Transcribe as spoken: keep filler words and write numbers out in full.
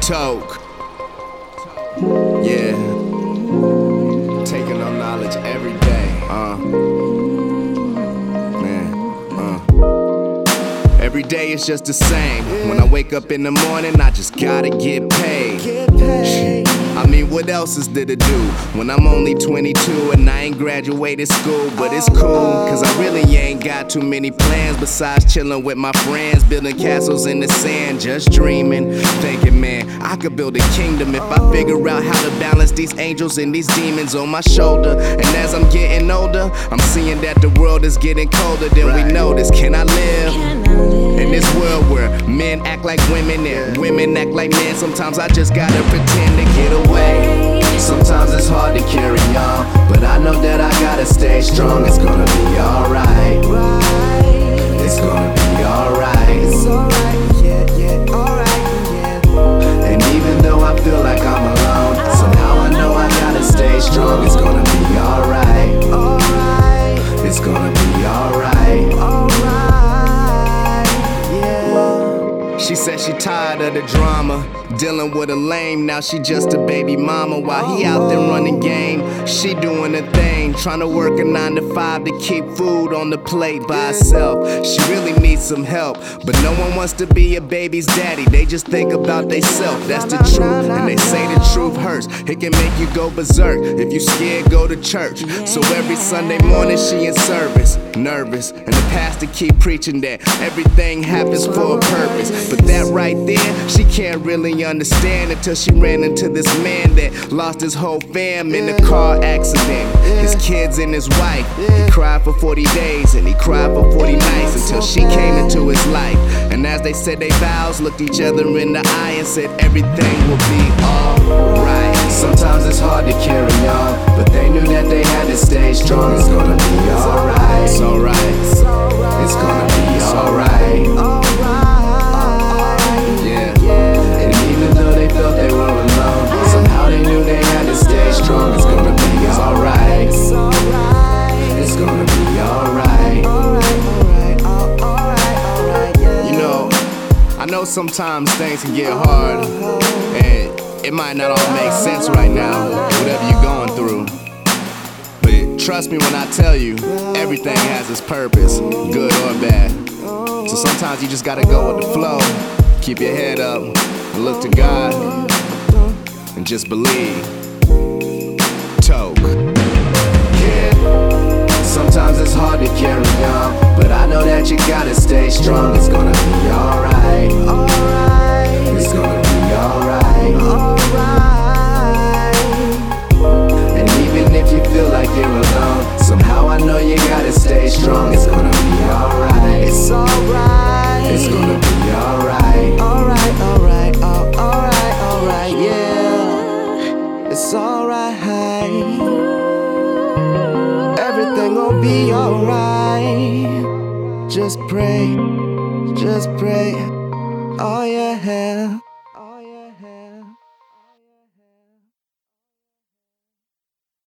Toke. Yeah. Taking on knowledge every day. Uh. Man. Uh. Every day is just the same. When I wake up in the morning, I just gotta get paid. I mean, what else is there to do when I'm only twenty-two and I ain't graduated school? But it's cool, cause I really ain't got too many plans besides chilling with my friends, building castles in the sand, just dreaming, thinking, man, I could build a kingdom if I figure out how to balance these angels and these demons on my shoulder. And as I'm getting older, I'm seeing that the world is getting colder than we notice. Can I live in this world where men act like women and women act like men? Sometimes I just gotta pretend to get away. Sometimes it's hard to carry on, but I know that I gotta stay strong. It's gonna be alright. It's gonna be alright. It's alright, yeah, yeah, alright, yeah. And even though I feel like I'm alone, somehow I know I gotta stay strong. It's gonna be alright. Alright. It's gonna be alright. Alright, yeah. She said she tired of the drama, dealing with a lame, now she just a baby mama. While he out there running game, she doing her thing, trying to work a nine to five to keep food on the plate by herself. She really needs some help, but no one wants to be a baby's daddy. They just think about they self, that's the truth. And they say the truth hurts, it can make you go berserk. If you scared, go to church. So every Sunday morning she in service, nervous, and the pastor keep preaching that everything happens for a purpose. But that right there, she can't really understand until she ran into this man that lost his whole fam in a car accident. His kids and his wife. He cried for forty days and he cried for forty nights until she came into his life. And as they said they vows, looked each other in the eye and said everything will be alright. Sometimes it's hard to carry on, but they knew that they had to stay strong. It's gonna be alright. It's alright. It's gonna be alright. I know sometimes things can get hard, and it might not all make sense right now, whatever you're going through. But trust me when I tell you, everything has its purpose, good or bad. So sometimes you just gotta go with the flow, keep your head up, and look to God, and just believe. Toke. Yeah, sometimes it's hard to carry on, but I know that you gotta stay strong. It's gonna be alright. Alright. It's gonna be alright. Alright. And even if you feel like you're alone, somehow I know you gotta stay strong. It's gonna be alright. It's alright. It's gonna be alright. Alright, alright, oh, alright, alright, yeah. It's alright. Everything gon' be alright. Just pray, just pray, oh yeah.